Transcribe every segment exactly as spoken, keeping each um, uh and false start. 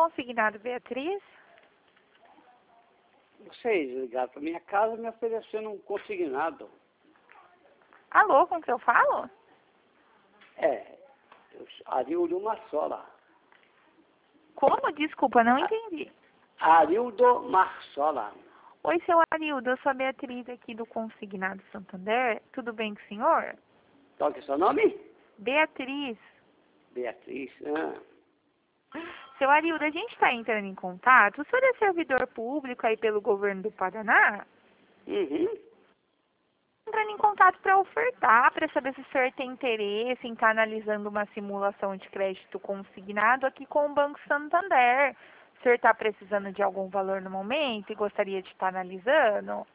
consignado Beatriz? Vocês ligaram para minha casa me oferecendo um consignado. Alô, com que eu falo? É, eu- Arildo Marsola. Como? Desculpa, não entendi. Arildo Marsola. Oi, seu Arildo, eu sou a Beatriz aqui do Consignado Santander. Tudo bem com o senhor? Qual que é o seu nome? Beatriz. Beatriz. Ah. Seu Arildo, a gente está entrando em contato. O senhor é servidor público aí pelo governo do Paraná? Uhum. Entrando em contato para ofertar, para saber se o senhor tem interesse em estar analisando uma simulação de crédito consignado aqui com o Banco Santander. O senhor está precisando de algum valor no momento e gostaria de estar analisando?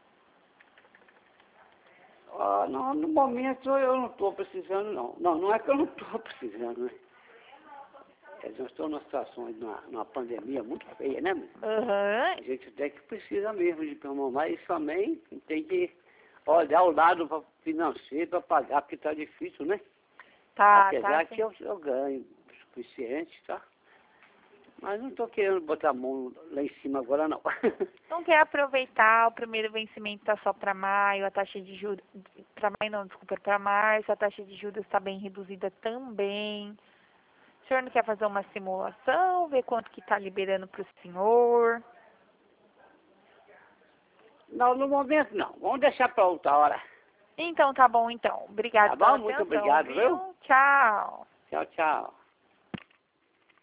Ah, não, no momento eu não estou precisando, não. Não, não é que eu não estou precisando, né? É, nós estamos numa situação, numa, numa pandemia muito feia, né, meu? Aham. A gente até que precisa mesmo de tomar, mas também tem que olhar o lado pra- financeiro para pagar, porque está difícil, né? Tá, Apesar tá. que eu, eu ganho o suficiente, tá? Mas não estou querendo botar a mão lá em cima agora, não. Não quer aproveitar, o primeiro vencimento está só para maio, a taxa de juros, para maio não, desculpa, para março, a taxa de juros está bem reduzida também. O senhor não quer fazer uma simulação, ver quanto que está liberando para o senhor? Não, no momento não. Vamos deixar para outra hora. Então tá bom então. Obrigado Tá pela bom? Muito atenção, obrigado, viu? viu? Tchau. Tchau, tchau.